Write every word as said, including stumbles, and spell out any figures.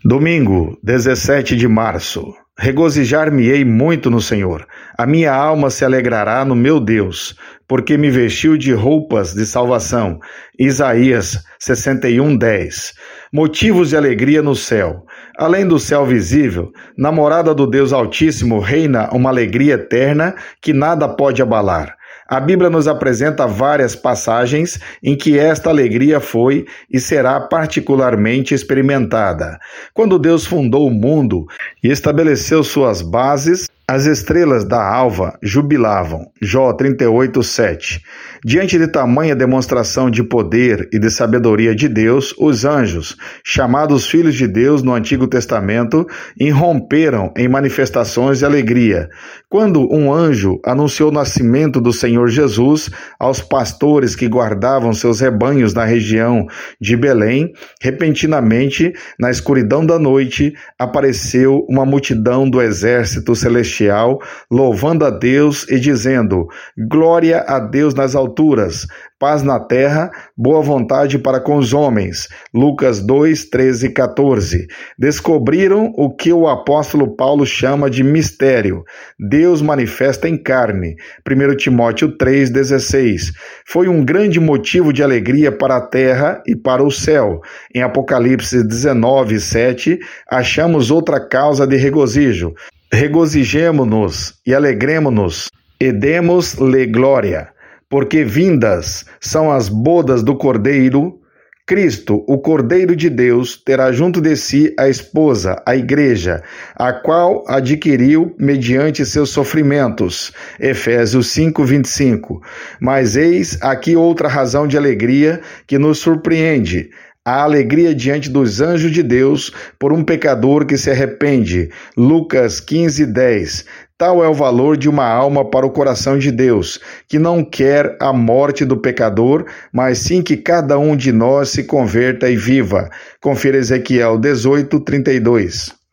Domingo, dezessete de março. Regozijar-me-ei muito no Senhor. A minha alma se alegrará no meu Deus, porque me vestiu de roupas de salvação. Isaías sessenta e um, dez. Motivos de alegria no céu. Além do céu visível, na morada do Deus Altíssimo reina uma alegria eterna que nada pode abalar. A Bíblia nos apresenta várias passagens em que esta alegria foi e será particularmente experimentada. Quando Deus fundou o mundo e estabeleceu suas bases, as estrelas da alva jubilavam. Jó trinta e oito, sete. Diante de tamanha demonstração de poder e de sabedoria de Deus, os anjos, chamados filhos de Deus no Antigo Testamento, irromperam em manifestações de alegria. Quando um anjo anunciou o nascimento do Senhor Jesus aos pastores que guardavam seus rebanhos na região de Belém, repentinamente, na escuridão da noite, apareceu uma multidão do exército celestial louvando a Deus e dizendo: glória a Deus nas alturas, paz na terra, boa vontade para com os homens. Lucas dois, treze e quatorze. Descobriram o que o apóstolo Paulo chama de mistério. Deus manifesta em carne. primeiro Timóteo três, dezesseis. Foi um grande motivo de alegria para a terra e para o céu. Em Apocalipse dezenove, sete, achamos outra causa de regozijo. Regozijemo-nos e alegremo-nos, e demos-lhe glória, porque vindas são as bodas do Cordeiro. Cristo, o Cordeiro de Deus, terá junto de si a esposa, a igreja, a qual adquiriu mediante seus sofrimentos. Efésios cinco, vinte e cinco. Mas eis aqui outra razão de alegria que nos surpreende. A alegria diante dos anjos de Deus por um pecador que se arrepende. Lucas quinze, dez. Tal é o valor de uma alma para o coração de Deus, que não quer a morte do pecador, mas sim que cada um de nós se converta e viva. Confira Ezequiel dezoito, trinta e dois.